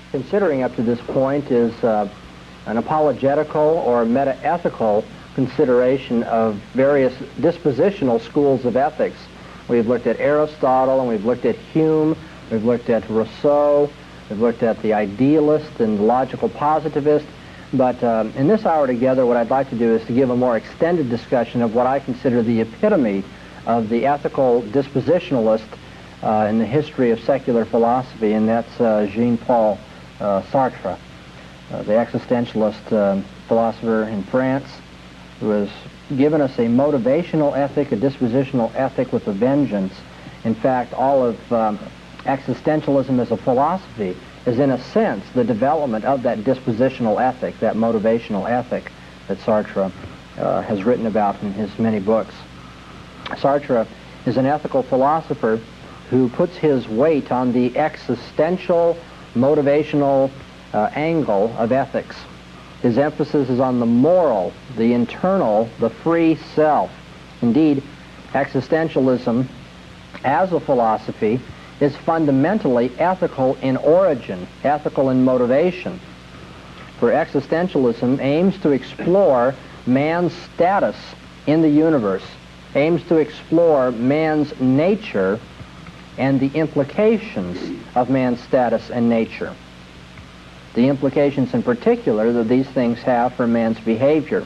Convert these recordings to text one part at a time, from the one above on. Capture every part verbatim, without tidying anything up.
considering up to this point is uh, an apologetical or meta-ethical consideration of various dispositional schools of ethics. We've looked at Aristotle, and we've looked at Hume, we've looked at Rousseau, we've looked at the idealist and logical positivist, but um, in this hour together what I'd like to do is to give a more extended discussion of what I consider the epitome of the ethical dispositionalist uh, in the history of secular philosophy, and that's uh, Jean-Paul uh, Sartre, uh, the existentialist uh, philosopher in France, who has given us a motivational ethic, a dispositional ethic with a vengeance. In fact, all of um, existentialism as a philosophy is in a sense the development of that dispositional ethic, that motivational ethic that Sartre uh, has written about in his many books. Sartre is an ethical philosopher who puts his weight on the existential, motivational uh, angle of ethics. His emphasis is on the moral, the internal, the free self. Indeed, existentialism as a philosophy is fundamentally ethical in origin, ethical in motivation. For existentialism aims to explore man's status in the universe, aims to explore man's nature and the implications of man's status and nature. The implications in particular that these things have for man's behavior.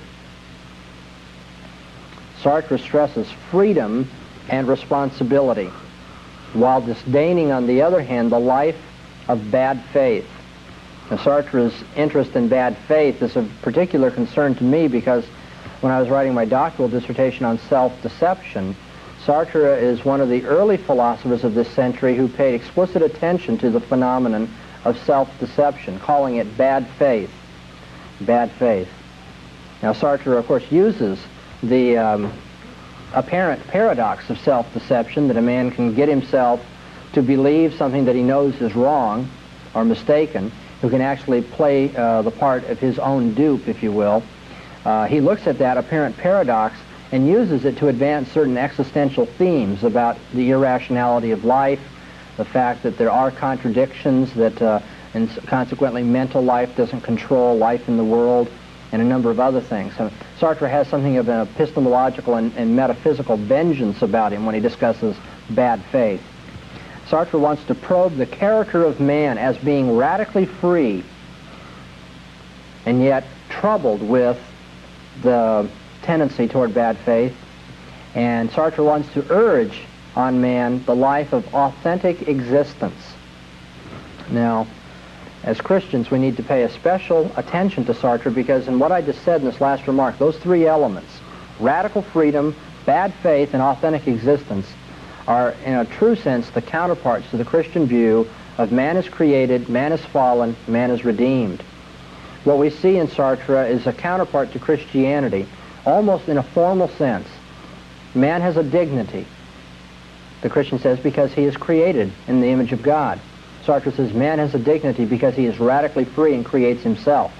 Sartre stresses freedom and responsibility, while disdaining, on the other hand, the life of bad faith. Now, Sartre's interest in bad faith is of particular concern to me because when I was writing my doctoral dissertation on self-deception, Sartre is one of the early philosophers of this century who paid explicit attention to the phenomenon of self-deception, calling it bad faith. Bad faith. Now, Sartre, of course, uses the um, apparent paradox of self-deception, that a man can get himself to believe something that he knows is wrong or mistaken, who can actually play uh, the part of his own dupe, if you will. Uh, he looks at that apparent paradox and uses it to advance certain existential themes about the irrationality of life, the fact that there are contradictions, that uh, and consequently mental life doesn't control life in the world, and a number of other things. So Sartre has something of an epistemological and, and metaphysical vengeance about him when he discusses bad faith. Sartre wants to probe the character of man as being radically free and yet troubled with the tendency toward bad faith, and Sartre wants to urge on man the life of authentic existence. Now, as Christians, we need to pay a special attention to Sartre because in what I just said in this last remark, those three elements, radical freedom, bad faith, and authentic existence, are in a true sense the counterparts to the Christian view of man is created, man is fallen, man is redeemed. What we see in Sartre is a counterpart to Christianity, almost in a formal sense. Man has a dignity, the Christian says, because he is created in the image of God. Sartre says man has a dignity because he is radically free and creates himself.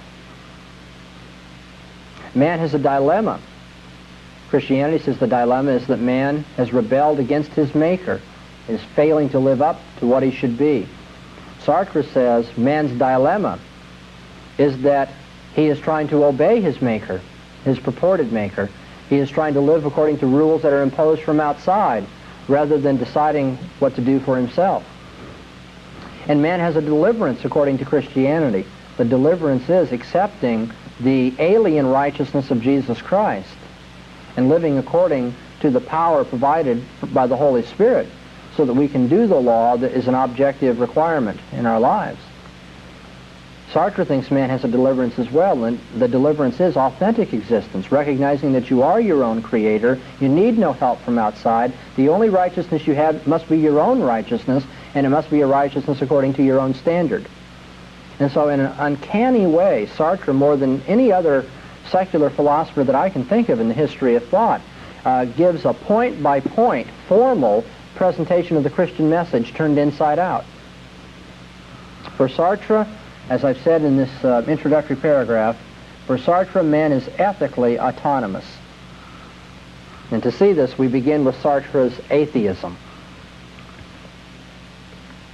Man has a dilemma. Christianity says the dilemma is that man has rebelled against his Maker, is failing to live up to what he should be. Sartre says man's dilemma is that he is trying to obey his Maker, his purported Maker. He is trying to live according to rules that are imposed from outside, rather than deciding what to do for himself. And man has a deliverance according to Christianity. The deliverance is accepting the alien righteousness of Jesus Christ and living according to the power provided by the Holy Spirit so that we can do the law that is an objective requirement in our lives. Sartre thinks man has a deliverance as well, and the deliverance is authentic existence, recognizing that you are your own creator, you need no help from outside, the only righteousness you have must be your own righteousness, and it must be a righteousness according to your own standard. And so in an uncanny way, Sartre, more than any other secular philosopher that I can think of in the history of thought, uh, gives a point-by-point, formal presentation of the Christian message turned inside out. For Sartre, as I've said in this uh, introductory paragraph, for Sartre, man is ethically autonomous. And to see this, we begin with Sartre's atheism.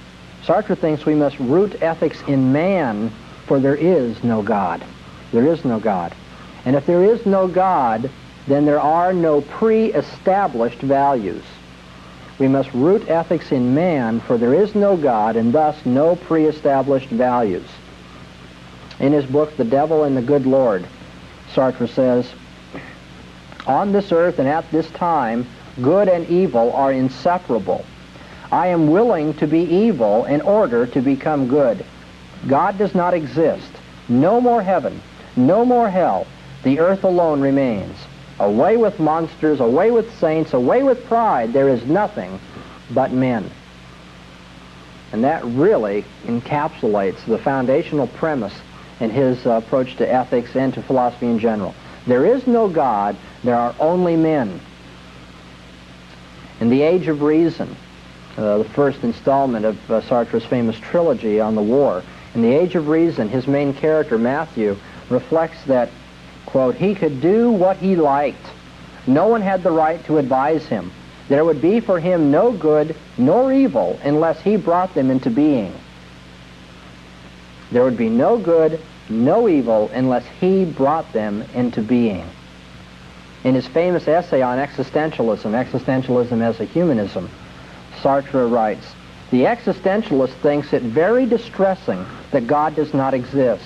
Sartre thinks we must root ethics in man, for there is no God. There is no God. And if there is no God, then there are no pre-established values. We must root ethics in man, for there is no God, and thus no pre-established values. In his book, The Devil and the Good Lord, Sartre says, "On this earth and at this time, good and evil are inseparable. I am willing to be evil in order to become good. God does not exist. No more heaven, no more hell. The earth alone remains. Away with monsters, away with saints, away with pride. There is nothing but men." And that really encapsulates the foundational premise in his uh, approach to ethics and to philosophy in general. There is no God, there are only men. In The Age of Reason, uh, the first installment of uh, Sartre's famous trilogy on the war, in The Age of Reason, his main character, Matthew, reflects that, quote, "he could do what he liked. No one had the right to advise him. There would be for him no good nor evil unless he brought them into being. There would be no good, no evil unless he brought them into being." In his famous essay on existentialism, Existentialism as a Humanism, Sartre writes, "The existentialist thinks it very distressing that God does not exist,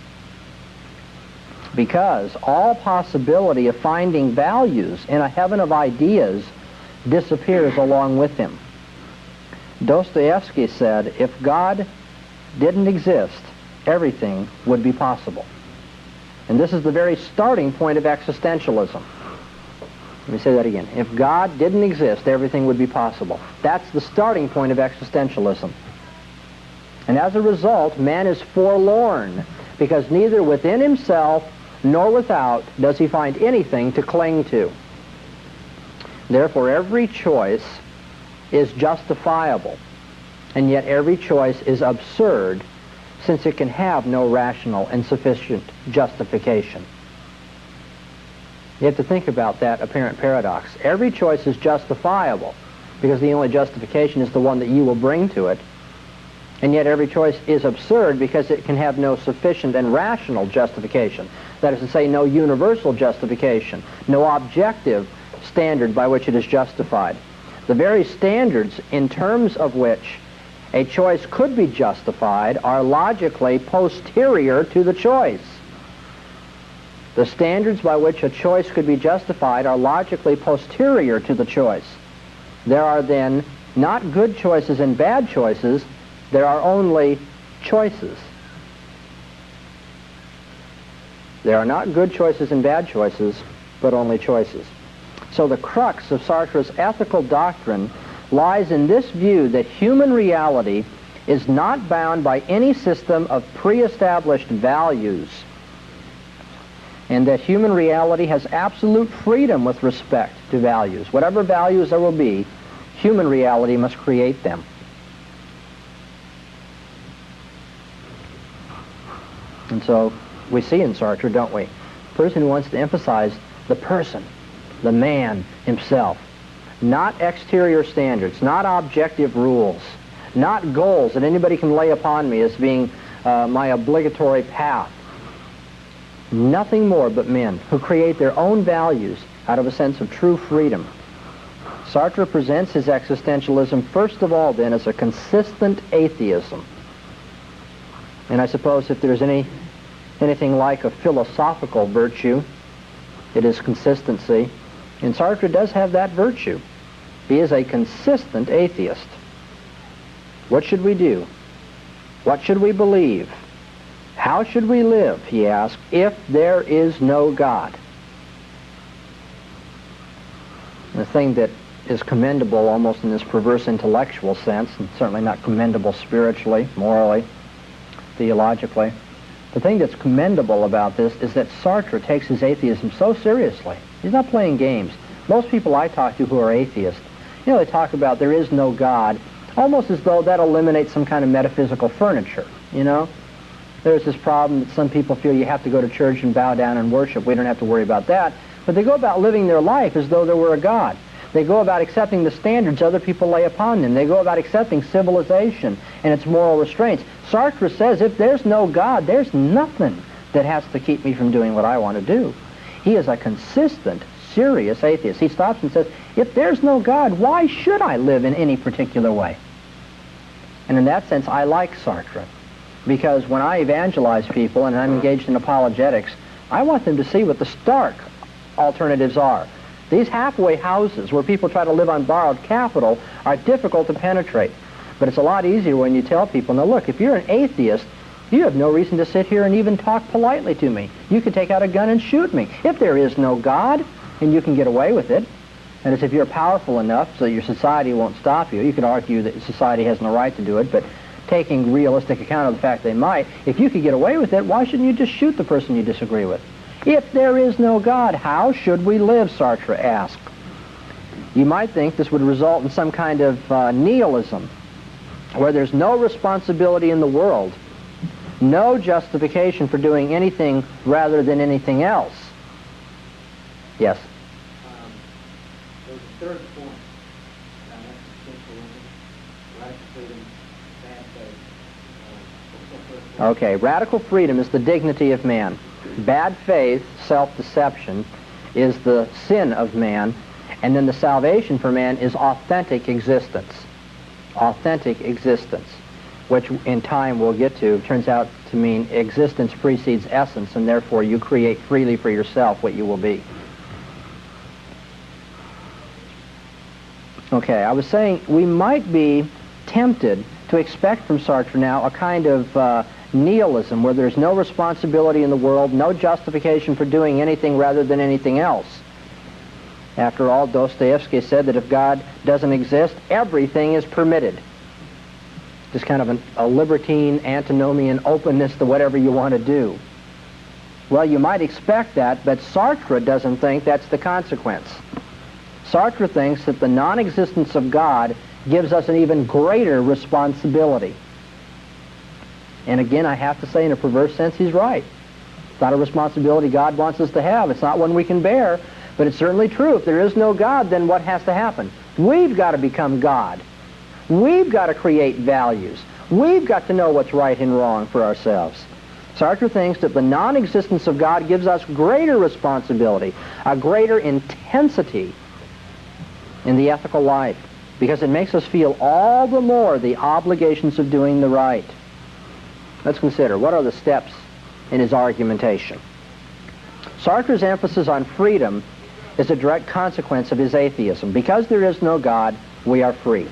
because all possibility of finding values in a heaven of ideas disappears along with him. Dostoevsky said, if God didn't exist, everything would be possible." And this is the very starting point of existentialism. Let me say that again. If God didn't exist, everything would be possible. That's the starting point of existentialism. And as a result, man is forlorn, because neither within himself nor without does he find anything to cling to. Therefore, every choice is justifiable, and yet every choice is absurd, since it can have no rational and sufficient justification. You have to think about that apparent paradox. Every choice is justifiable, because the only justification is the one that you will bring to it, and yet every choice is absurd because it can have no sufficient and rational justification. That is to say, no universal justification, no objective standard by which it is justified. The very standards in terms of which a choice could be justified are logically posterior to the choice. The standards by which a choice could be justified are logically posterior to the choice. There are then not good choices and bad choices, there are only choices. There are not good choices and bad choices, but only choices. So the crux of Sartre's ethical doctrine lies in this view that human reality is not bound by any system of pre-established values, and that human reality has absolute freedom with respect to values. Whatever values there will be, human reality must create them. And so we see in Sartre, don't we, a person who wants to emphasize the person, the man himself, not exterior standards, not objective rules, not goals that anybody can lay upon me as being uh, my obligatory path. Nothing more but men who create their own values out of a sense of true freedom. Sartre presents his existentialism first of all then as a consistent atheism. And I suppose if there's any anything like a philosophical virtue, it is consistency. And Sartre does have that virtue. He is a consistent atheist. What should we do? What should we believe? How should we live, he asks, if there is no God? The thing that is commendable almost in this perverse intellectual sense, and certainly not commendable spiritually, morally, theologically, the thing that's commendable about this is that Sartre takes his atheism so seriously. He's not playing games. Most people I talk to who are atheists, you know, they talk about there is no God, almost as though that eliminates some kind of metaphysical furniture, you know? There's this problem that some people feel you have to go to church and bow down and worship. We don't have to worry about that. But they go about living their life as though there were a God. They go about accepting the standards other people lay upon them. They go about accepting civilization and its moral restraints. Sartre says, if there's no God, there's nothing that has to keep me from doing what I want to do. He is a consistent, serious atheist. He stops and says, if there's no God, why should I live in any particular way? And in that sense, I like Sartre, because when I evangelize people and I'm engaged in apologetics, I want them to see what the stark alternatives are. These halfway houses where people try to live on borrowed capital are difficult to penetrate. But it's a lot easier when you tell people, now look, if you're an atheist, you have no reason to sit here and even talk politely to me. You could take out a gun and shoot me. If there is no God, and you can get away with it, and as if you're powerful enough so your society won't stop you, you could argue that society has no right to do it, but taking realistic account of the fact they might, if you could get away with it, why shouldn't you just shoot the person you disagree with? If there is no God, how should we live, Sartre asked. You might think this would result in some kind of uh, nihilism, where there's no responsibility in the world, no justification for doing anything rather than anything else. Yes? Um, there's a third point. Uh, that's radical freedom, bad faith. Uh, okay, radical freedom is the dignity of man. Bad faith, self-deception, is the sin of man, and then the salvation for man is authentic existence. Authentic existence, which in time we'll get to, turns out to mean existence precedes essence, and therefore you create freely for yourself what you will be. Okay, I was saying we might be tempted to expect from Sartre now a kind of uh, nihilism where there's no responsibility in the world, no justification for doing anything rather than anything else. After all, Dostoevsky said that if God doesn't exist, everything is permitted. Just kind of an, a libertine, antinomian openness to whatever you want to do. Well, you might expect that, but Sartre doesn't think that's the consequence. Sartre thinks that the non-existence of God gives us an even greater responsibility. And again, I have to say, in a perverse sense, he's right. It's not a responsibility God wants us to have. It's not one we can bear, but it's certainly true. If there is no God, then what has to happen? We've got to become God. We've got to create values. We've got to know what's right and wrong for ourselves. Sartre thinks that the non-existence of God gives us greater responsibility, a greater intensity in the ethical life, because it makes us feel all the more the obligations of doing the right. Let's consider, what are the steps in his argumentation? Sartre's emphasis on freedom is a direct consequence of his atheism. Because there is no God, we are free.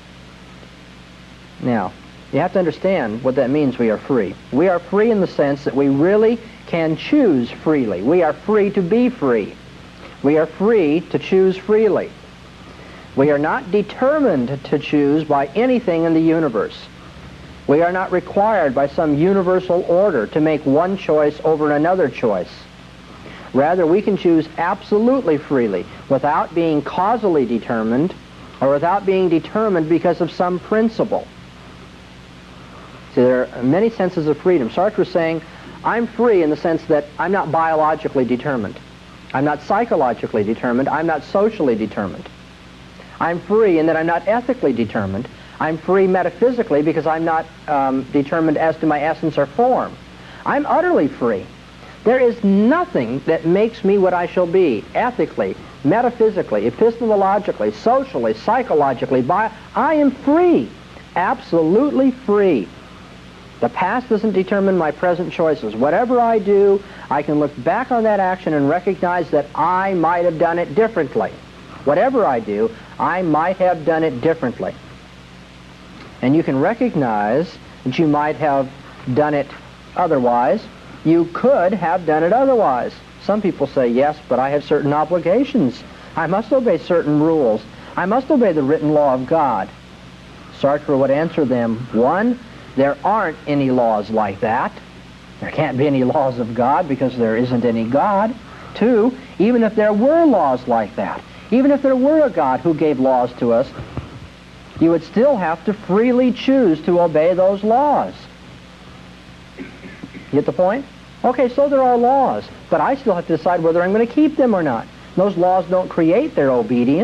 Now, you have to understand what that means, we are free. We are free in the sense that we really can choose freely. We are free to be free. We are free to choose freely. We are not determined to choose by anything in the universe. We are not required by some universal order to make one choice over another choice. Rather, we can choose absolutely freely without being causally determined or without being determined because of some principle. See, there are many senses of freedom. Sartre is saying, I'm free in the sense that I'm not biologically determined. I'm not psychologically determined. I'm not socially determined. I'm free in that I'm not ethically determined. I'm free metaphysically because I'm not um, determined as to my essence or form. I'm utterly free. There is nothing that makes me what I shall be, ethically, metaphysically, epistemologically, socially, psychologically. By, I am free, absolutely free. The past doesn't determine my present choices. Whatever I do, I can look back on that action and recognize that I might have done it differently. Whatever I do, I might have done it differently. And you can recognize that you might have done it otherwise. You could have done it otherwise. Some people say, yes, but I have certain obligations. I must obey certain rules. I must obey the written law of God. Sartre would answer them, one, there aren't any laws like that. There can't be any laws of God because there isn't any God. Two, even if there were laws like that, even if there were a God who gave laws to us, you would still have to freely choose to obey those laws. Get the point? Okay, so there are laws, but I still have to decide whether I'm going to keep them or not. Those laws don't create their obedience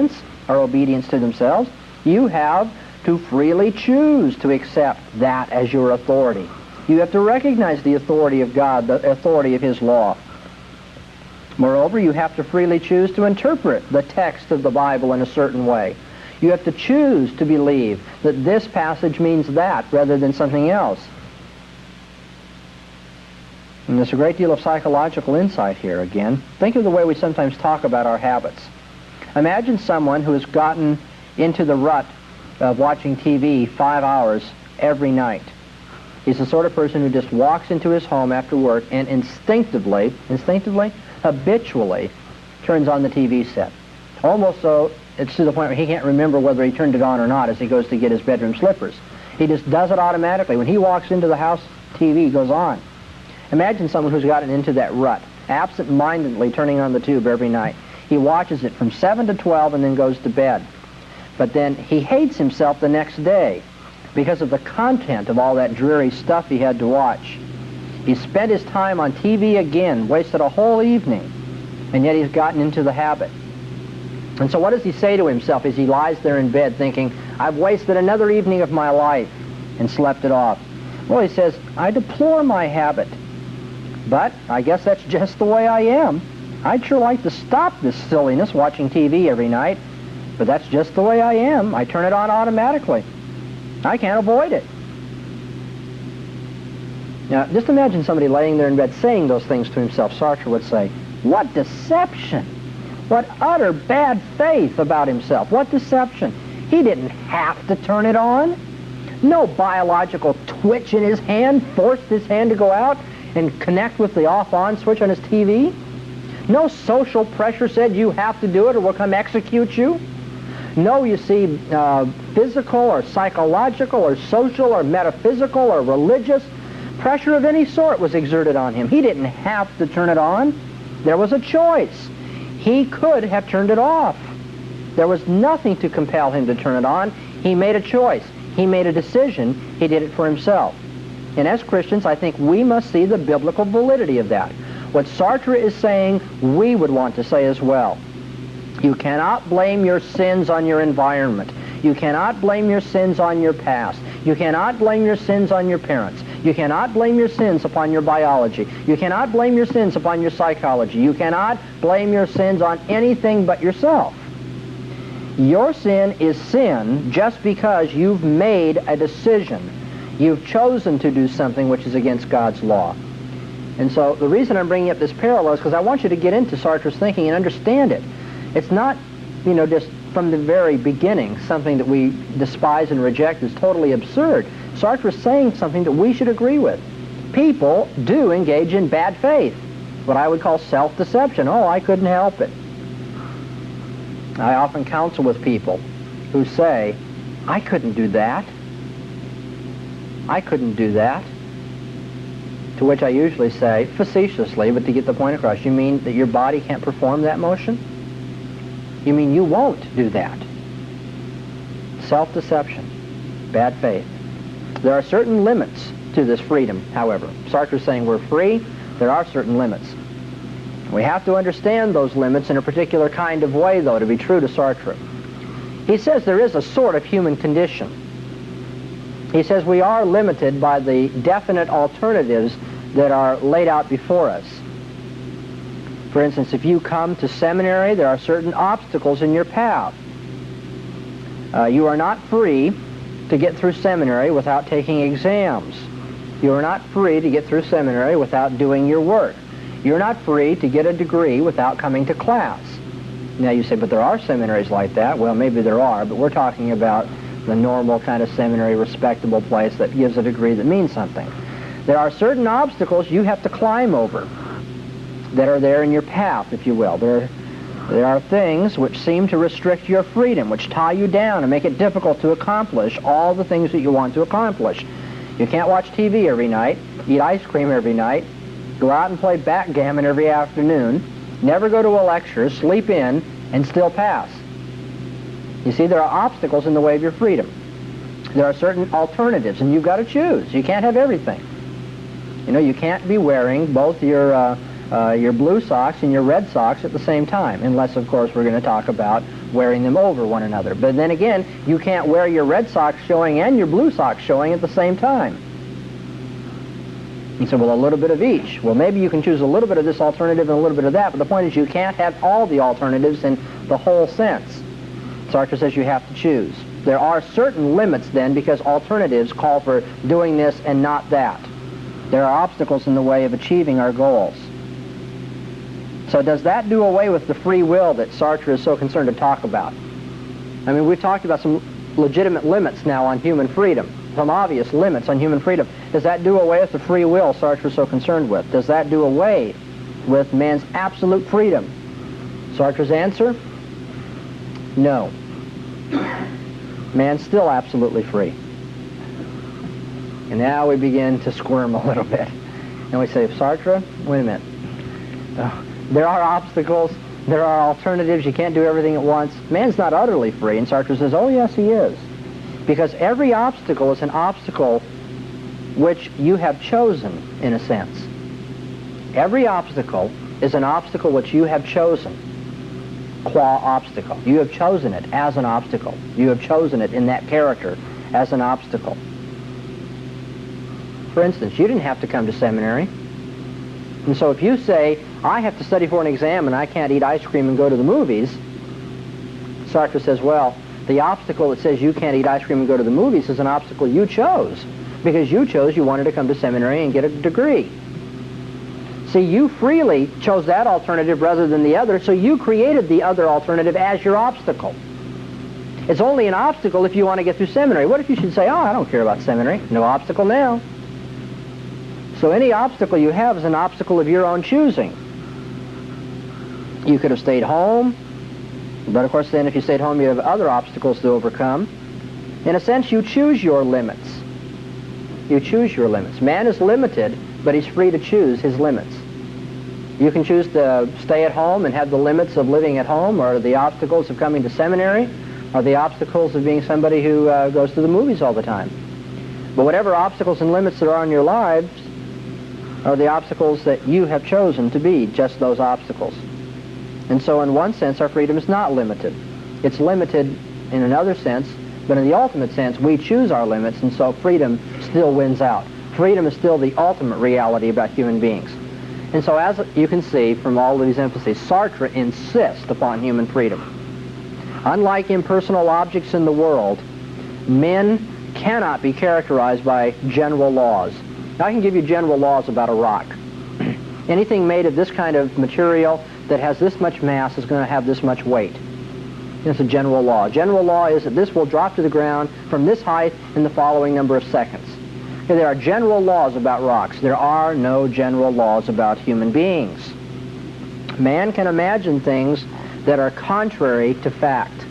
or obedience to themselves. You have to freely choose to accept that as your authority. You have to recognize the authority of God, the authority of His law. Moreover, you have to freely choose to interpret the text of the Bible in a certain way. You have to choose to believe that this passage means that rather than something else. And there's a great deal of psychological insight here again. Think of the way we sometimes talk about our habits. Imagine someone who has gotten into the rut of watching T V five hours every night. He's the sort of person who just walks into his home after work and instinctively, instinctively, habitually turns on the T V set. Almost so it's to the point where he can't remember whether he turned it on or not as he goes to get his bedroom slippers. He just does it automatically. When he walks into the house, T V goes on. Imagine someone who's gotten into that rut, absent-mindedly turning on the tube every night. He watches it from seven to twelve and then goes to bed. But then he hates himself the next day because of the content of all that dreary stuff he had to watch. He spent his time on T V again, wasted a whole evening, and yet he's gotten into the habit. And so what does he say to himself as he lies there in bed thinking, I've wasted another evening of my life and slept it off? Well, he says, I deplore my habit, but I guess that's just the way I am. I'd sure like to stop this silliness watching T V every night, but that's just the way I am. I turn it on automatically. I can't avoid it. Now, just imagine somebody laying there in bed saying those things to himself. Sartre would say, what deception! What utter bad faith about himself. What deception! He didn't have to turn it on. No biological twitch in his hand forced his hand to go out and connect with the off-on switch on his T V. No social pressure said you have to do it or we'll come execute you. No, you see, uh, physical or psychological or social or metaphysical or religious pressure of any sort was exerted on him. He didn't have to turn it on. There was a choice. He could have turned it off. There was nothing to compel him to turn it on. He made a choice. He made a decision. He did it for himself. And as Christians, I think we must see the biblical validity of that. What Sartre is saying, we would want to say as well. You cannot blame your sins on your environment. You cannot blame your sins on your past. You cannot blame your sins on your parents. You cannot blame your sins upon your biology. You cannot blame your sins upon your psychology. You cannot blame your sins on anything but yourself. Your sin is sin just because you've made a decision. You've chosen to do something which is against God's law. And so the reason I'm bringing up this parallel is because I want you to get into Sartre's thinking and understand it. It's not, you know, just from the very beginning something that we despise and reject is totally absurd. Sartre is saying something that we should agree with. People do engage in bad faith, what I would call self-deception. Oh, I couldn't help it. I often counsel with people who say, I couldn't do that. I couldn't do that. To which I usually say, facetiously, but to get the point across, you mean that your body can't perform that motion? You mean you won't do that? Self-deception, bad faith. There are certain limits to this freedom, however. Sartre is saying we're free. There are certain limits. We have to understand those limits in a particular kind of way, though, to be true to Sartre. He says there is a sort of human condition. He says we are limited by the definite alternatives that are laid out before us. For instance, if you come to seminary, there are certain obstacles in your path. Uh, you are not free to get through seminary without taking exams. You are not free to get through seminary without doing your work. You're not free to get a degree without coming to class. Now you say, but there are seminaries like that. Well, maybe there are, but we're talking about the normal kind of seminary, respectable place that gives a degree that means something. There are certain obstacles you have to climb over that are there in your path, if you will. There, there are things which seem to restrict your freedom, which tie you down and make it difficult to accomplish all the things that you want to accomplish. You can't watch T V every night, eat ice cream every night, go out and play backgammon every afternoon, never go to a lecture, sleep in, and still pass. You see, there are obstacles in the way of your freedom. There are certain alternatives, and you've got to choose. You can't have everything. You know, you can't be wearing both your uh, uh, your blue socks and your red socks at the same time, unless, of course, we're going to talk about wearing them over one another. But then again, you can't wear your red socks showing and your blue socks showing at the same time. You say, well, a little bit of each. Well, maybe you can choose a little bit of this alternative and a little bit of that, but the point is you can't have all the alternatives in the whole sense. Sartre says you have to choose. There are certain limits then, because alternatives call for doing this and not that. There are obstacles in the way of achieving our goals. So does that do away with the free will that Sartre is so concerned to talk about? I mean, we've talked about some legitimate limits now on human freedom, some obvious limits on human freedom. Does that do away with the free will Sartre is so concerned with? Does that do away with man's absolute freedom? Sartre's answer? No. Man's still absolutely free. And now we begin to squirm a little bit. And we say, Sartre, wait a minute. Uh, there are obstacles, there are alternatives, you can't do everything at once. Man's not utterly free. And Sartre says, oh yes, he is. Because every obstacle is an obstacle which you have chosen, in a sense. Every obstacle is an obstacle which you have chosen. Qua obstacle. You have chosen it as an obstacle. You have chosen it in that character as an obstacle. For instance, you didn't have to come to seminary. And so if you say, I have to study for an exam and I can't eat ice cream and go to the movies, Sartre says, well, the obstacle that says you can't eat ice cream and go to the movies is an obstacle you chose, because you chose you wanted to come to seminary and get a degree. See, you freely chose that alternative rather than the other, so you created the other alternative as your obstacle. It's only an obstacle if you want to get through seminary. What if you should say, oh, I don't care about seminary. No obstacle now. So any obstacle you have is an obstacle of your own choosing. You could have stayed home, but of course then if you stayed home you have other obstacles to overcome. In a sense, you choose your limits. You choose your limits. Man is limited, but he's free to choose his limits. You can choose to stay at home and have the limits of living at home, or the obstacles of coming to seminary, or the obstacles of being somebody who uh, goes to the movies all the time. But whatever obstacles and limits there are in your lives are the obstacles that you have chosen to be just those obstacles. And so in one sense our freedom is not limited. It's limited in another sense, but in the ultimate sense we choose our limits, and so freedom still wins out. Freedom is still the ultimate reality about human beings. And so as you can see from all of these emphases, Sartre insists upon human freedom. Unlike impersonal objects in the world, men cannot be characterized by general laws. Now, I can give you general laws about a rock. Anything made of this kind of material that has this much mass is going to have this much weight. It's a general law. General law is that this will drop to the ground from this height in the following number of seconds. Okay, there are general laws about rocks. There are no general laws about human beings. Man can imagine things that are contrary to fact.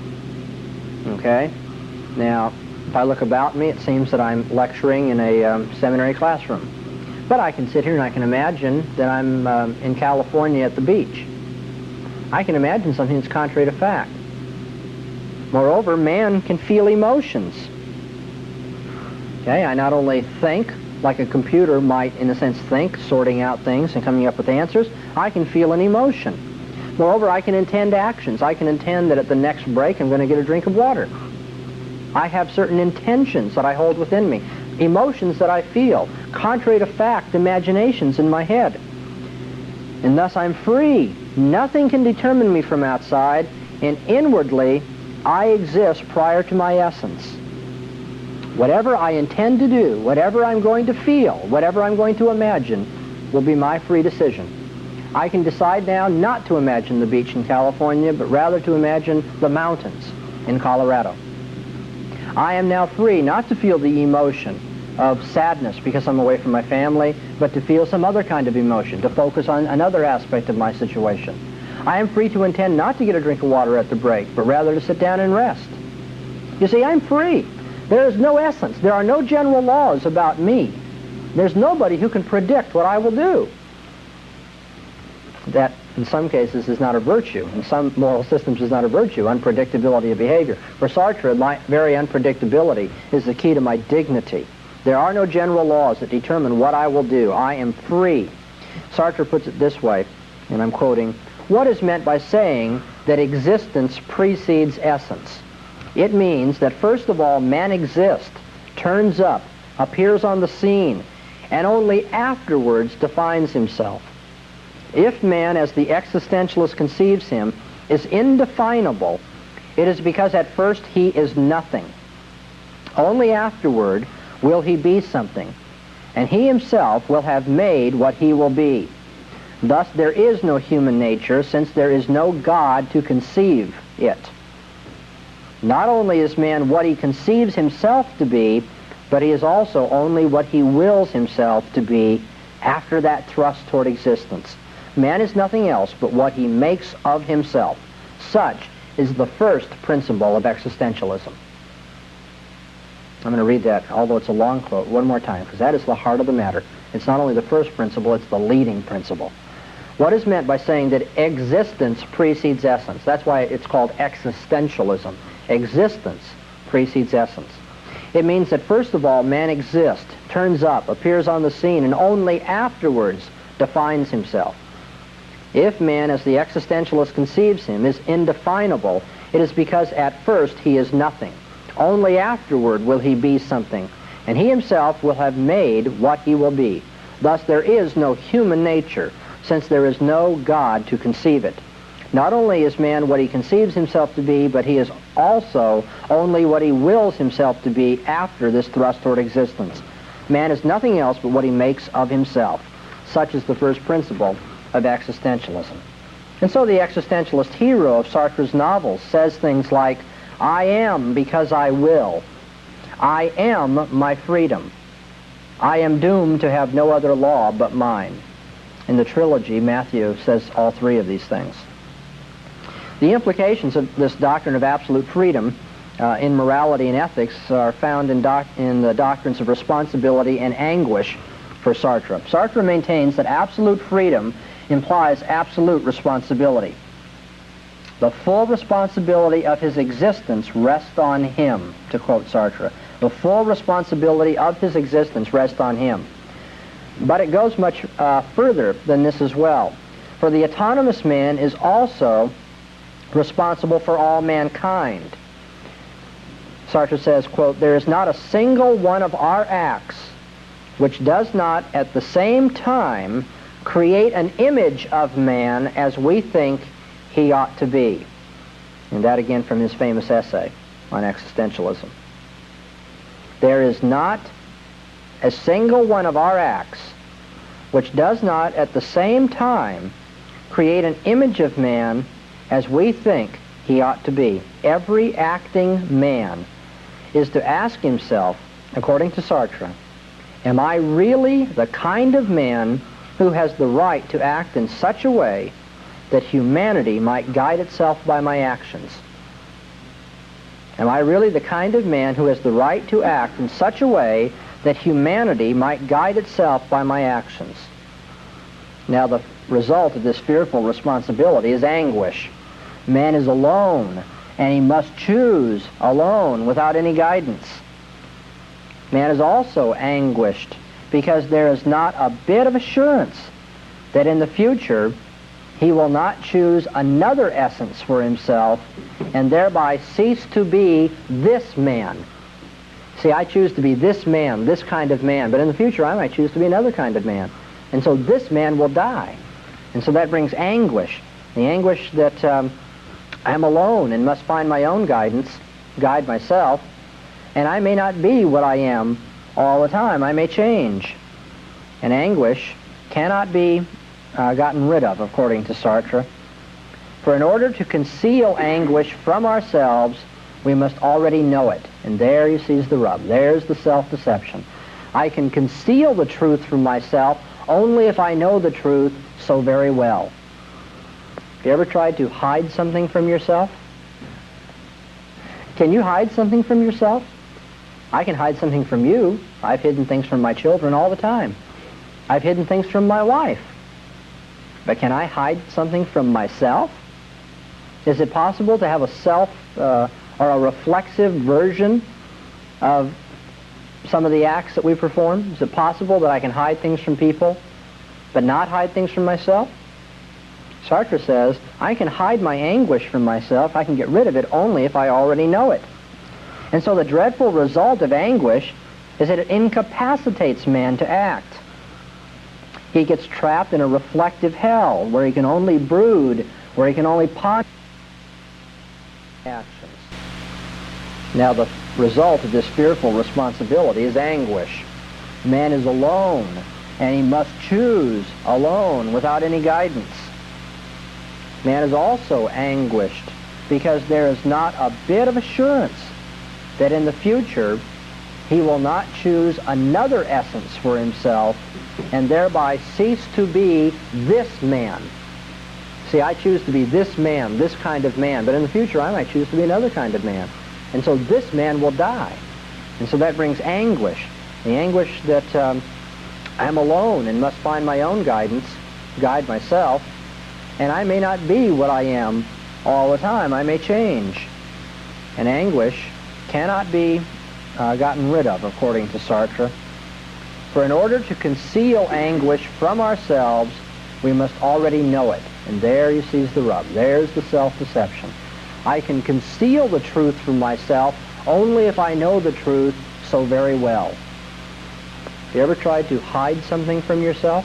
Okay? Now, if I look about me, it seems that I'm lecturing in a um, seminary classroom. But I can sit here and I can imagine that I'm um, in California at the beach. I can imagine something that's contrary to fact. Moreover, man can feel emotions. Okay, I not only think like a computer might, in a sense, think, sorting out things and coming up with answers, I can feel an emotion. Moreover, I can intend actions. I can intend that at the next break I'm going to get a drink of water. I have certain intentions that I hold within me, emotions that I feel, contrary to fact, imaginations in my head. And thus I'm free. Nothing can determine me from outside, and inwardly I exist prior to my essence. Whatever I intend to do, whatever I'm going to feel, whatever I'm going to imagine, will be my free decision. I can decide now not to imagine the beach in California, but rather to imagine the mountains in Colorado. I am now free not to feel the emotion of sadness because I'm away from my family, but to feel some other kind of emotion, to focus on another aspect of my situation. I am free to intend not to get a drink of water at the break, but rather to sit down and rest. You see, I'm free. There is no essence. There are no general laws about me. There's nobody who can predict what I will do. That, in some cases, is not a virtue. In some moral systems is not a virtue, unpredictability of behavior. For Sartre, my very unpredictability is the key to my dignity. There are no general laws that determine what I will do. I am free. Sartre puts it this way, and I'm quoting, "What is meant by saying that existence precedes essence. It means that first of all, man exists, turns up, appears on the scene, and only afterwards defines himself. If man, as the existentialist conceives him, is indefinable, it is because at first he is nothing. Only afterward will he be something, and he himself will have made what he will be. Thus there is no human nature, since there is no God to conceive it. Not only is man what he conceives himself to be, but he is also only what he wills himself to be after that thrust toward existence. Man is nothing else but what he makes of himself. Such is the first principle of existentialism. I'm going to read that, although it's a long quote, one more time, because that is the heart of the matter. It's not only the first principle, it's the leading principle. What is meant by saying that existence precedes essence? That's why it's called existentialism. Existence precedes essence. It means that first of all, man exists, turns up, appears on the scene, and only afterwards defines himself. If man, as the existentialist conceives him, is indefinable, it is because at first he is nothing. Only afterward will he be something, and he himself will have made what he will be. Thus there is no human nature, since there is no God to conceive it. Not only is man what he conceives himself to be, but he is also only what he wills himself to be after this thrust toward existence. Man is nothing else but what he makes of himself. Such is the first principle of existentialism. And so the existentialist hero of Sartre's novels says things like, I am because I will. I am my freedom. I am doomed to have no other law but mine. In the trilogy, Matthew says all three of these things. The implications of this doctrine of absolute freedom uh, in morality and ethics are found in, doc in the doctrines of responsibility and anguish for Sartre. Sartre maintains that absolute freedom implies absolute responsibility. The full responsibility of his existence rests on him, to quote Sartre. The full responsibility of his existence rests on him. But it goes much uh, further than this as well. For the autonomous man is also responsible for all mankind. Sartre says, quote, there is not a single one of our acts which does not at the same time create an image of man as we think he ought to be. And that again from his famous essay on existentialism. There is not a single one of our acts which does not at the same time create an image of man as we think he ought to be. Every acting man is to ask himself, according to Sartre, am I really the kind of man who has the right to act in such a way that humanity might guide itself by my actions? Am I really the kind of man who has the right to act in such a way that humanity might guide itself by my actions? Now, the result of this fearful responsibility is anguish. Man is alone, and he must choose alone without any guidance. Man is also anguished because there is not a bit of assurance that in the future he will not choose another essence for himself and thereby cease to be this man. See, I choose to be this man, this kind of man, but in the future I might choose to be another kind of man. And so this man will die. And so that brings anguish, the anguish that um, I'm alone and must find my own guidance, guide myself, and I may not be what I am all the time. I may change. And anguish cannot be uh, gotten rid of, according to Sartre. For in order to conceal anguish from ourselves, we must already know it. And there you see the rub. There's the self-deception. I can conceal the truth from myself only if I know the truth so very well. Have you ever tried to hide something from yourself? Can you hide something from yourself? I can hide something from you. I've hidden things from my children all the time. I've hidden things from my wife. But can I hide something from myself? Is it possible to have a self uh, or a reflexive version of some of the acts that we perform? Is it possible that I can hide things from people but not hide things from myself? Sartre says, I can hide my anguish from myself, I can get rid of it only if I already know it. And so the dreadful result of anguish is that it incapacitates man to act. He gets trapped in a reflective hell where he can only brood, where he can only ponder actions. Now the result of this fearful responsibility is anguish. Man is alone, and he must choose alone without any guidance. Man is also anguished because there is not a bit of assurance that in the future he will not choose another essence for himself and thereby cease to be this man. See, I choose to be this man, this kind of man, but in the future I might choose to be another kind of man. And so this man will die. And so that brings anguish. The anguish that um, I'm alone and must find my own guidance, guide myself, and I may not be what I am all the time. I may change. And anguish cannot be uh, gotten rid of, according to Sartre. For in order to conceal anguish from ourselves, we must already know it. And there you see the rub. There's the self-deception. I can conceal the truth from myself only if I know the truth so very well. Have you ever tried to hide something from yourself?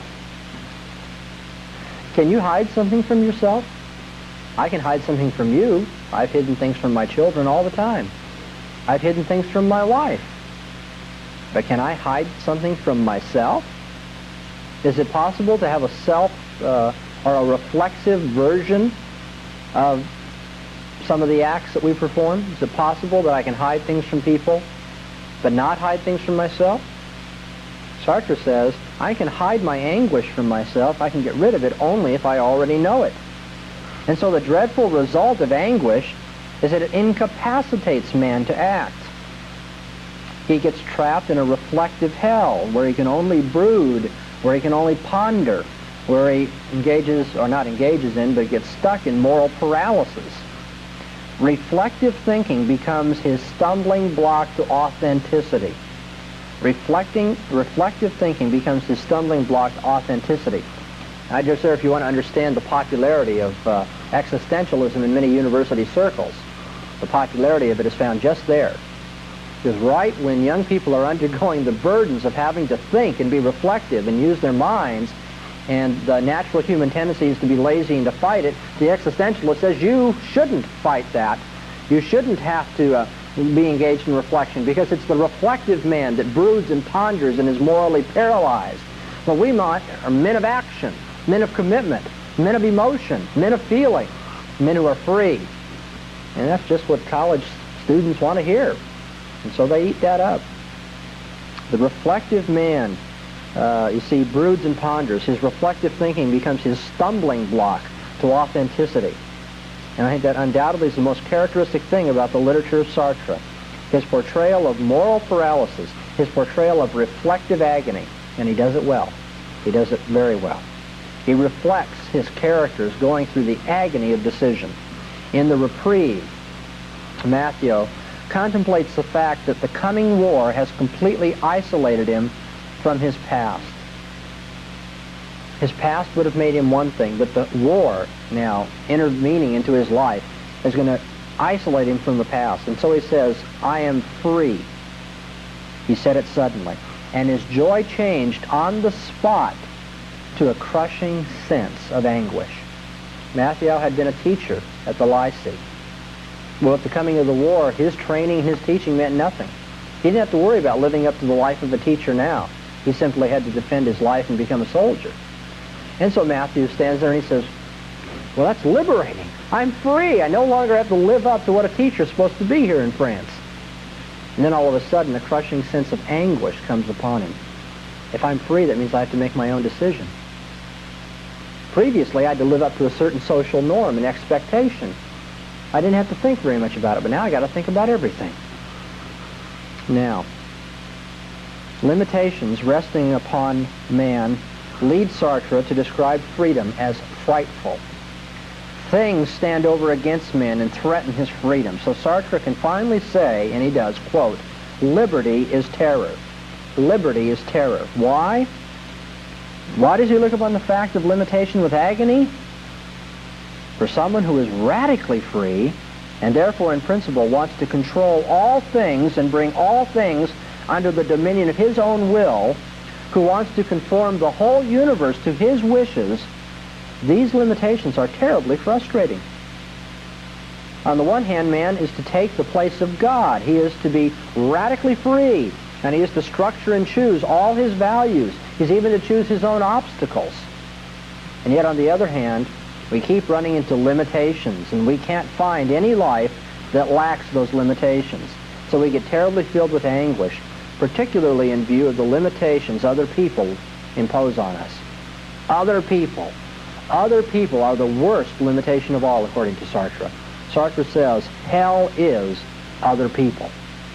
Can you hide something from yourself? I can hide something from you. I've hidden things from my children all the time. I've hidden things from my wife. But can I hide something from myself? Is it possible to have a self uh, or a reflexive version of some of the acts that we perform? Is it possible that I can hide things from people but not hide things from myself? Sartre says, I can hide my anguish from myself, I can get rid of it only if I already know it. And so the dreadful result of anguish is that it incapacitates man to act. He gets trapped in a reflective hell where he can only brood, where he can only ponder, where he engages, or not engages in, but gets stuck in moral paralysis. Reflective thinking becomes his stumbling block to authenticity. Reflecting, reflective thinking becomes his stumbling block to authenticity. I just say, if you want to understand the popularity of uh, existentialism in many university circles, the popularity of it is found just there. Because right when young people are undergoing the burdens of having to think and be reflective and use their minds, and the natural human tendency is to be lazy and to fight it, the existentialist says you shouldn't fight that. You shouldn't have to uh, be engaged in reflection, because it's the reflective man that broods and ponders and is morally paralyzed. But we are men of action, men of commitment, men of emotion, men of feeling, men who are free. And that's just what college students want to hear. And so they eat that up. The reflective man, uh, you see, broods and ponders. His reflective thinking becomes his stumbling block to authenticity. And I think that undoubtedly is the most characteristic thing about the literature of Sartre. His portrayal of moral paralysis, his portrayal of reflective agony, and he does it well. He does it very well. He reflects his characters going through the agony of decision. In The Reprieve, Mathieu contemplates the fact that the coming war has completely isolated him from his past. His past would have made him one thing, but the war now intervening into his life is going to isolate him from the past. And so he says, I am free. He said it suddenly. And his joy changed on the spot to a crushing sense of anguish. Mathieu had been a teacher at the Lycée. Well, at the coming of the war, his training, his teaching meant nothing. He didn't have to worry about living up to the life of a teacher now. He simply had to defend his life and become a soldier. And so Mathieu stands there and he says, well, that's liberating. I'm free. I no longer have to live up to what a teacher's supposed to be here in France. And then all of a sudden, a crushing sense of anguish comes upon him. If I'm free, that means I have to make my own decision. Previously, I had to live up to a certain social norm and expectation. I didn't have to think very much about it, but now I got to think about everything. Now, limitations resting upon man lead Sartre to describe freedom as frightful. Things stand over against man and threaten his freedom. So Sartre can finally say, and he does, quote, liberty is terror. Liberty is terror. Why? Why does he look upon the fact of limitation with agony? For someone who is radically free, and therefore in principle wants to control all things and bring all things under the dominion of his own will, who wants to conform the whole universe to his wishes, these limitations are terribly frustrating. On the one hand, man is to take the place of God. He is to be radically free, and he is to structure and choose all his values. He's even to choose his own obstacles. And yet, on the other hand, we keep running into limitations, and we can't find any life that lacks those limitations. So we get terribly filled with anguish, particularly in view of the limitations other people impose on us. Other people. Other people are the worst limitation of all, according to Sartre. Sartre says, hell is other people.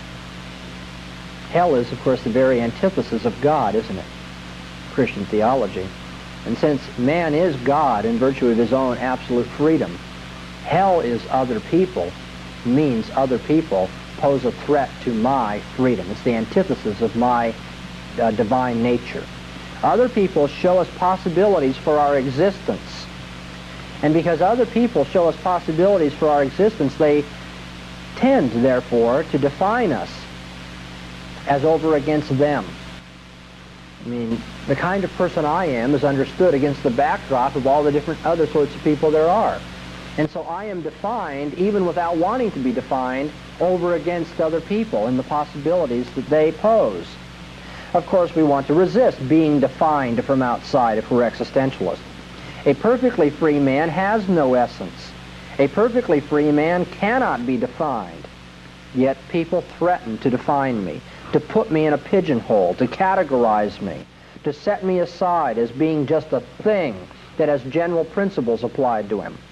Hell is, of course, the very antithesis of God, isn't it? Christian theology. And since man is God in virtue of his own absolute freedom, hell is other people means other people pose a threat to my freedom. It's the antithesis of my uh, divine nature. Other people show us possibilities for our existence. And because other people show us possibilities for our existence, they tend, therefore, to define us as over against them. I mean, the kind of person I am is understood against the backdrop of all the different other sorts of people there are. And so I am defined, even without wanting to be defined, over against other people and the possibilities that they pose. Of course, we want to resist being defined from outside if we're existentialists. A perfectly free man has no essence. A perfectly free man cannot be defined. Yet people threaten to define me, to put me in a pigeonhole, to categorize me, to set me aside as being just a thing that has general principles applied to him.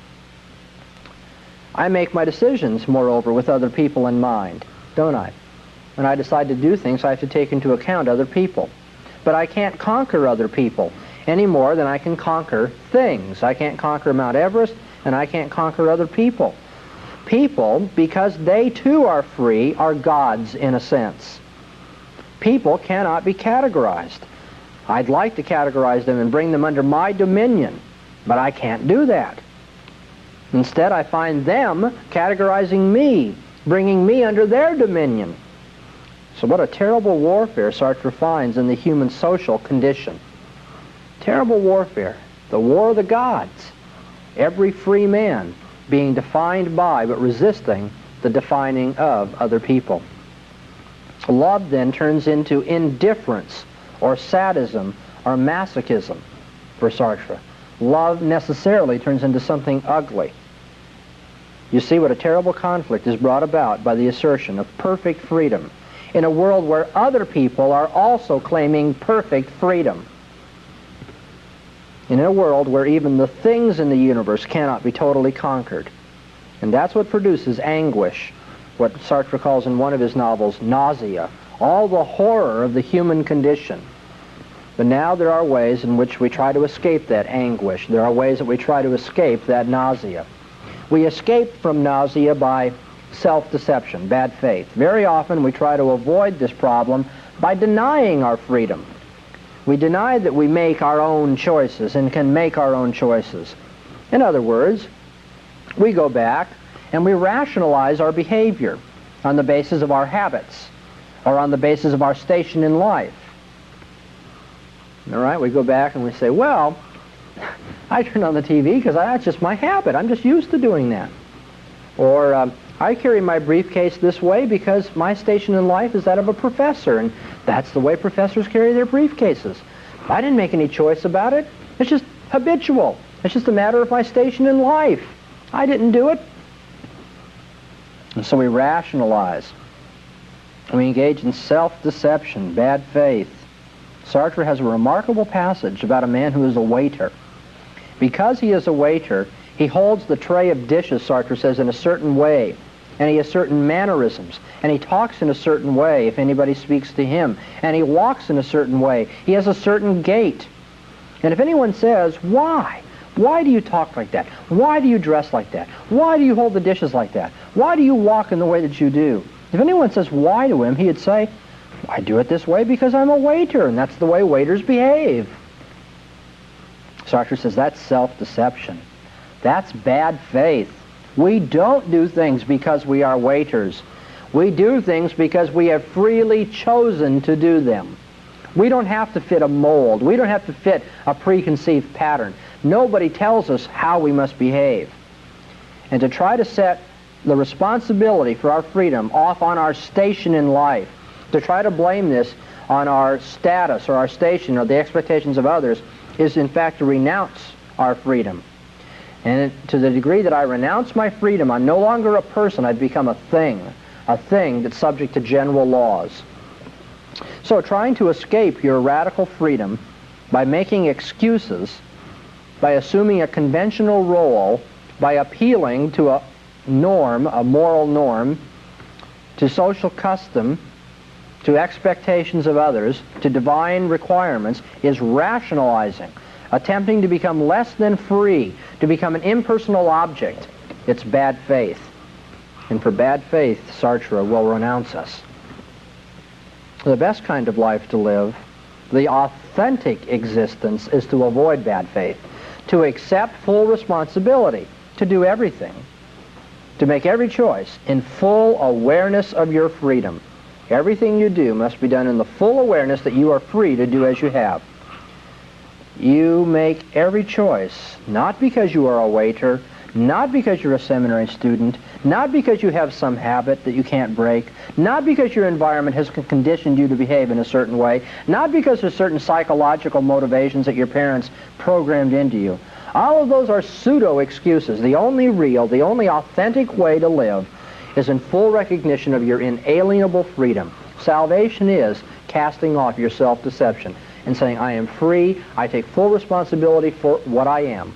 I make my decisions, moreover, with other people in mind, don't I? When I decide to do things, I have to take into account other people. But I can't conquer other people any more than I can conquer things. I can't conquer Mount Everest, and I can't conquer other people. People, because they too are free, are gods in a sense. People cannot be categorized. I'd like to categorize them and bring them under my dominion, but I can't do that. Instead, I find them categorizing me, bringing me under their dominion. So what a terrible warfare Sartre finds in the human social condition. Terrible warfare, the war of the gods. Every free man being defined by, but resisting, the defining of other people. Love then turns into indifference, or sadism, or masochism for Sartre. Love necessarily turns into something ugly. You see what a terrible conflict is brought about by the assertion of perfect freedom in a world where other people are also claiming perfect freedom. In a world where even the things in the universe cannot be totally conquered. And that's what produces anguish, what Sartre calls in one of his novels, nausea, all the horror of the human condition. But now there are ways in which we try to escape that anguish. There are ways that we try to escape that nausea. We escape from nausea by self-deception, bad faith. Very often we try to avoid this problem by denying our freedom. We deny that we make our own choices and can make our own choices. In other words, we go back and we rationalize our behavior on the basis of our habits or on the basis of our station in life. All right, we go back and we say, well, I turn on the T V because that's just my habit. I'm just used to doing that. Or um, I carry my briefcase this way because my station in life is that of a professor, and that's the way professors carry their briefcases. I didn't make any choice about it. It's just habitual. It's just a matter of my station in life. I didn't do it. And so we rationalize. We engage in self-deception, bad faith. Sartre has a remarkable passage about a man who is a waiter. Because he is a waiter, he holds the tray of dishes, Sartre says, in a certain way, and he has certain mannerisms, and he talks in a certain way if anybody speaks to him, and he walks in a certain way. He has a certain gait. And if anyone says, why? Why do you talk like that? Why do you dress like that? Why do you hold the dishes like that? Why do you walk in the way that you do? If anyone says why to him, he'd say, I do it this way because I'm a waiter, and that's the way waiters behave. Sartre says that's self-deception. That's bad faith. We don't do things because we are waiters. We do things because we have freely chosen to do them. We don't have to fit a mold. We don't have to fit a preconceived pattern. Nobody tells us how we must behave. And to try to set the responsibility for our freedom off on our station in life, to try to blame this on our status or our station or the expectations of others, is in fact to renounce our freedom. And to the degree that I renounce my freedom, I'm no longer a person. I've become a thing, a thing that's subject to general laws. So trying to escape your radical freedom by making excuses, by assuming a conventional role, by appealing to a norm, a moral norm, to social custom, to expectations of others, to divine requirements, is rationalizing, attempting to become less than free, to become an impersonal object. It's bad faith. And for bad faith, Sartre will renounce us. The best kind of life to live, the authentic existence, is to avoid bad faith, to accept full responsibility, to do everything, to make every choice in full awareness of your freedom. Everything you do must be done in the full awareness that you are free to do as you have. You make every choice, not because you are a waiter, not because you're a seminary student, not because you have some habit that you can't break, not because your environment has conditioned you to behave in a certain way, not because there's certain psychological motivations that your parents programmed into you. All of those are pseudo-excuses. The only real, the only authentic way to live is in full recognition of your inalienable freedom. Salvation is casting off your self-deception and saying, I am free, I take full responsibility for what I am.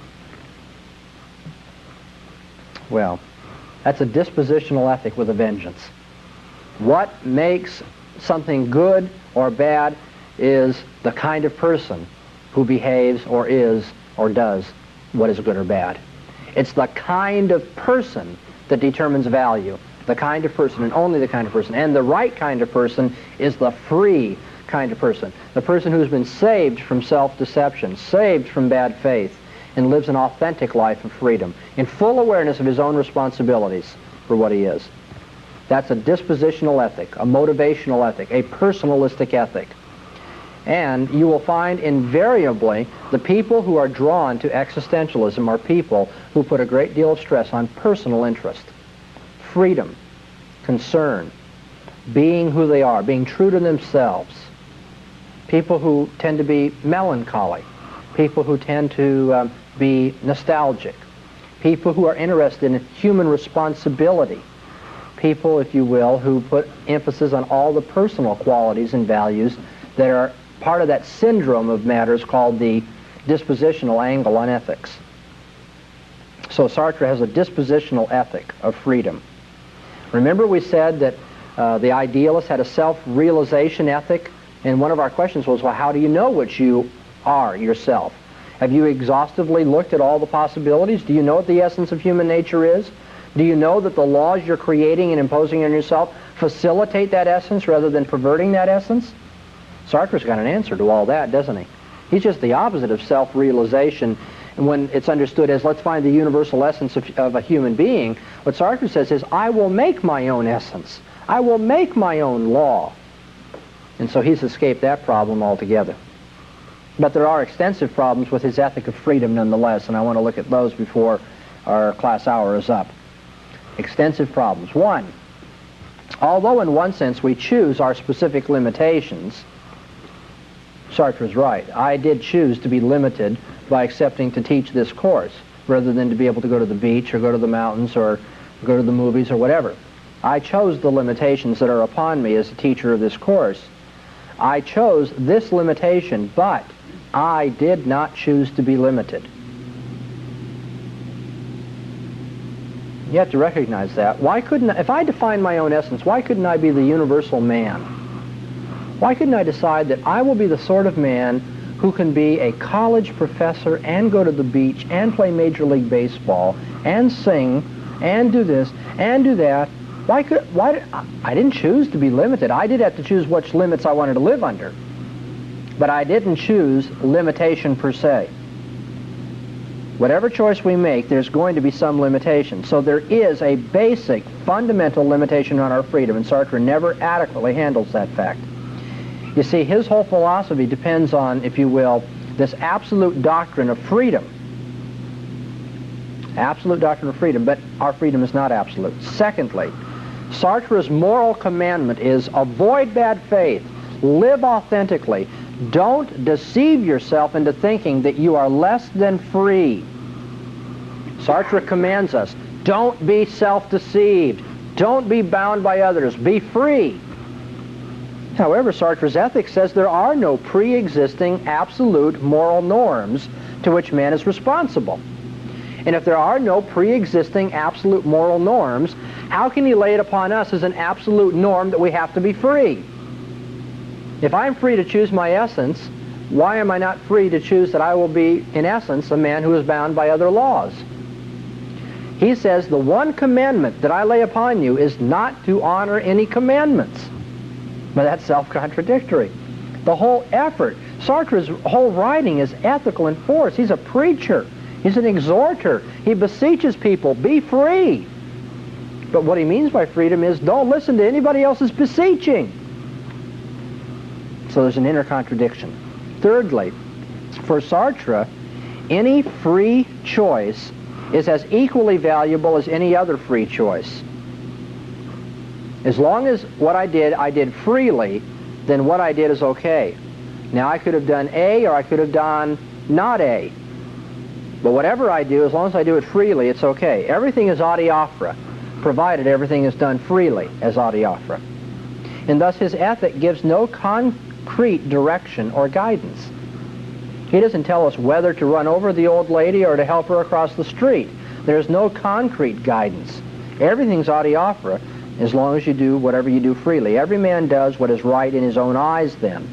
Well, that's a dispositional ethic with a vengeance. What makes something good or bad is the kind of person who behaves or is or does what is good or bad. It's the kind of person that determines value. The kind of person, and only the kind of person. And the right kind of person is the free kind of person. The person who's been saved from self-deception, saved from bad faith, and lives an authentic life of freedom, in full awareness of his own responsibilities for what he is. That's a dispositional ethic, a motivational ethic, a personalistic ethic. And you will find invariably the people who are drawn to existentialism are people who put a great deal of stress on personal interest, freedom, concern, being who they are, being true to themselves. People who tend to be melancholy, people who tend to um, be nostalgic, people who are interested in human responsibility, people, if you will, who put emphasis on all the personal qualities and values that are part of that syndrome of matters called the dispositional angle on ethics. So Sartre has a dispositional ethic of freedom. Remember we said that uh, the idealist had a self-realization ethic, and one of our questions was, well, how do you know what you are yourself? Have you exhaustively looked at all the possibilities? Do you know what the essence of human nature is? Do you know that the laws you're creating and imposing on yourself facilitate that essence rather than perverting that essence? Sartre's got an answer to all that, doesn't he? He's just the opposite of self-realization. And when it's understood as, let's find the universal essence of, of a human being, what Sartre says is, I will make my own essence. I will make my own law. And so he's escaped that problem altogether. But there are extensive problems with his ethic of freedom nonetheless, and I want to look at those before our class hour is up. Extensive problems. One, although in one sense we choose our specific limitations, Sartre's right. I did choose to be limited by accepting to teach this course rather than to be able to go to the beach or go to the mountains or go to the movies or whatever. I chose the limitations that are upon me as a teacher of this course. I chose this limitation, but I did not choose to be limited. You have to recognize that. Why couldn't, if I defined my own essence, why couldn't I be the universal man? Why couldn't I decide that I will be the sort of man who can be a college professor and go to the beach and play Major League Baseball and sing and do this and do that? Why could, why, I didn't choose to be limited. I did have to choose which limits I wanted to live under. But I didn't choose limitation per se. Whatever choice we make, there's going to be some limitation. So there is a basic, fundamental limitation on our freedom, and Sartre never adequately handles that fact. You see, his whole philosophy depends on, if you will, this absolute doctrine of freedom. Absolute doctrine of freedom, but our freedom is not absolute. Secondly, Sartre's moral commandment is avoid bad faith, live authentically, don't deceive yourself into thinking that you are less than free. Sartre commands us, don't be self-deceived, don't be bound by others, be free. However, Sartre's ethics says there are no pre-existing absolute moral norms to which man is responsible. And if there are no pre-existing absolute moral norms, how can he lay it upon us as an absolute norm that we have to be free? If I'm free to choose my essence, why am I not free to choose that I will be, in essence, a man who is bound by other laws? He says the one commandment that I lay upon you is not to honor any commandments. But that's self-contradictory. The whole effort, Sartre's whole writing is ethical in force. He's a preacher. He's an exhorter. He beseeches people, be free. But what he means by freedom is don't listen to anybody else's beseeching. So there's an inner contradiction. Thirdly, for Sartre, any free choice is as equally valuable as any other free choice. As long as what I did, I did freely, then what I did is okay. Now I could have done A or I could have done not A. But whatever I do, as long as I do it freely, it's okay. Everything is adiaphora, provided everything is done freely as adiaphora. And thus his ethic gives no concrete direction or guidance. He doesn't tell us whether to run over the old lady or to help her across the street. There's no concrete guidance. Everything's adiaphora as long as you do whatever you do freely. Every man does what is right in his own eyes then.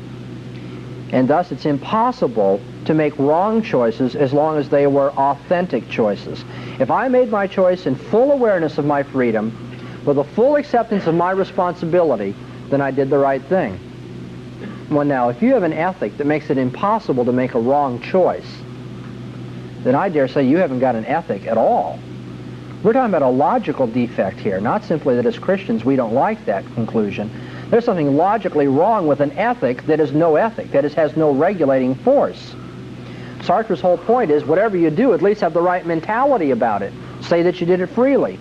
And thus it's impossible to make wrong choices as long as they were authentic choices. If I made my choice in full awareness of my freedom, with a full acceptance of my responsibility, then I did the right thing. Well, now, if you have an ethic that makes it impossible to make a wrong choice, then I dare say you haven't got an ethic at all. We're talking about a logical defect here, not simply that as Christians we don't like that conclusion. There's something logically wrong with an ethic that is no ethic, that is, has no regulating force. Sartre's whole point is whatever you do, at least have the right mentality about it. Say that you did it freely.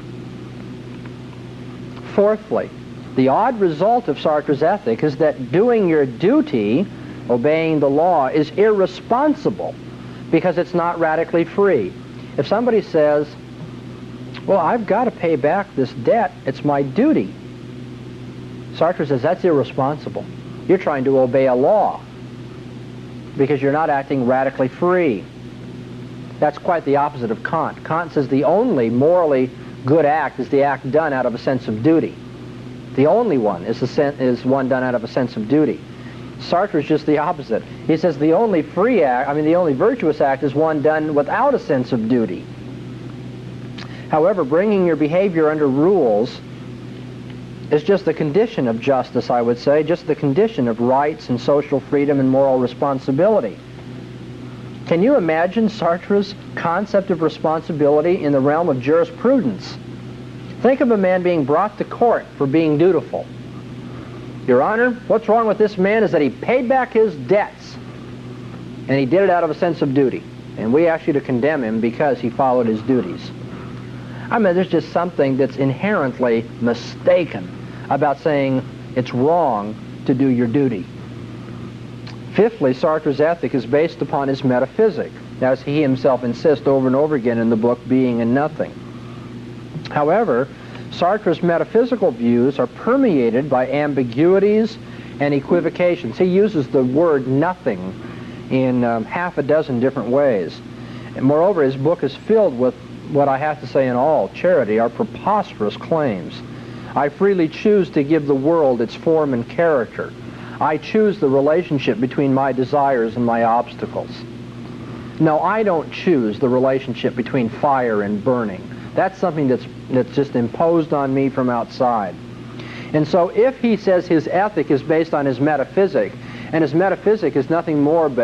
Fourthly, the odd result of Sartre's ethic is that doing your duty, obeying the law, is irresponsible because it's not radically free. If somebody says, well, I've got to pay back this debt, it's my duty, Sartre says that's irresponsible. You're trying to obey a law because you're not acting radically free. That's quite the opposite of Kant. Kant says the only morally good act is the act done out of a sense of duty. The only one is, the sen is one done out of a sense of duty. Sartre is just the opposite. He says the only free act, I mean the only virtuous act is one done without a sense of duty. However, bringing your behavior under rules is just the condition of justice, I would say, just the condition of rights and social freedom and moral responsibility. Can you imagine Sartre's concept of responsibility in the realm of jurisprudence? Think of a man being brought to court for being dutiful. Your Honor, what's wrong with this man is that he paid back his debts, and he did it out of a sense of duty. And we ask you to condemn him because he followed his duties. I mean, there's just something that's inherently mistaken about saying it's wrong to do your duty. Fifthly, Sartre's ethic is based upon his metaphysic, as he himself insists over and over again in the book Being and Nothing. However, Sartre's metaphysical views are permeated by ambiguities and equivocations. He uses the word nothing in um, half a dozen different ways. And moreover, his book is filled with what I have to say in all charity are preposterous claims. I freely choose to give the world its form and character. I choose the relationship between my desires and my obstacles. No, I don't choose the relationship between fire and burning. That's something that's, that's just imposed on me from outside. And so if he says his ethic is based on his metaphysic, and his metaphysic is nothing more but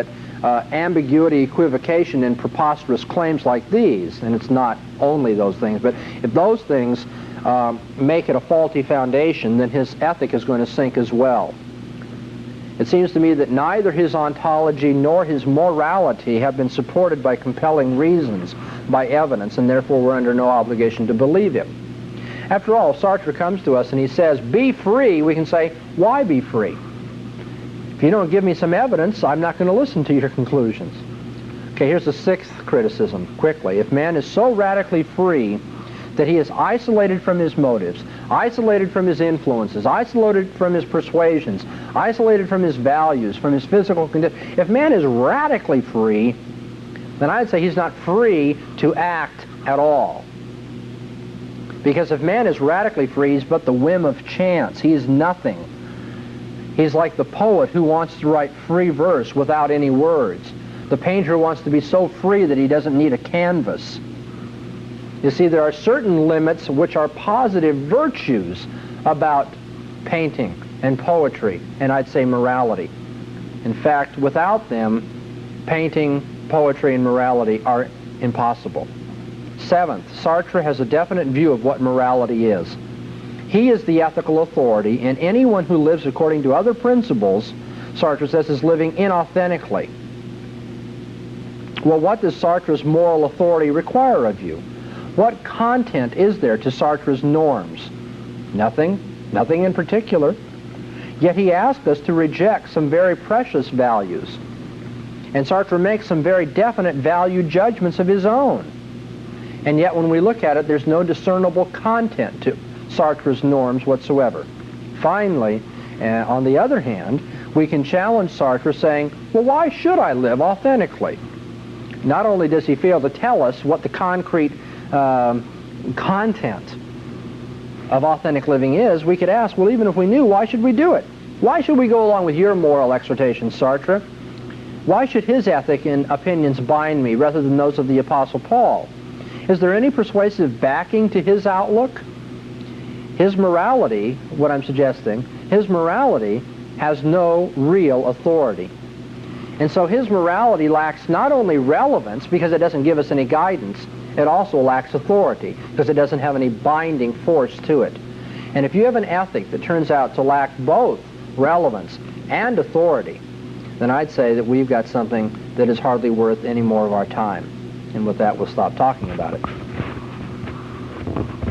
uh, ambiguity, equivocation, and preposterous claims like these, and it's not only those things, but if those things um, make it a faulty foundation, then his ethic is going to sink as well. It seems to me that neither his ontology nor his morality have been supported by compelling reasons, by evidence, and therefore we're under no obligation to believe him. After all, Sartre comes to us and he says, be free. We can say, why be free? If you don't give me some evidence, I'm not going to listen to your conclusions. Okay, here's the sixth criticism, quickly. If man is so radically free that he is isolated from his motives, isolated from his influences, isolated from his persuasions, isolated from his values, from his physical condition, if man is radically free, then I'd say he's not free to act at all. Because if man is radically free, he's but the whim of chance. He is nothing. He's like the poet who wants to write free verse without any words. The painter wants to be so free that he doesn't need a canvas. You see, there are certain limits which are positive virtues about painting and poetry, and I'd say morality. In fact, without them, painting, poetry, and morality are impossible. Seventh, Sartre has a definite view of what morality is. He is the ethical authority, and anyone who lives according to other principles, Sartre says, is living inauthentically. Well, what does Sartre's moral authority require of you? What content is there to Sartre's norms? Nothing, nothing in particular. Yet he asked us to reject some very precious values. And Sartre makes some very definite value judgments of his own. And yet when we look at it, there's no discernible content to Sartre's norms whatsoever. Finally, uh, on the other hand, we can challenge Sartre saying, well, why should I live authentically? Not only does he fail to tell us what the concrete um, content of authentic living is, we could ask, well, even if we knew, why should we do it? Why should we go along with your moral exhortations, Sartre? Why should his ethic and opinions bind me rather than those of the Apostle Paul? Is there any persuasive backing to his outlook? His morality, what I'm suggesting, his morality has no real authority. And so his morality lacks not only relevance because it doesn't give us any guidance, it also lacks authority because it doesn't have any binding force to it. And if you have an ethic that turns out to lack both relevance and authority, then I'd say that we've got something that is hardly worth any more of our time. And with that, we'll stop talking about it.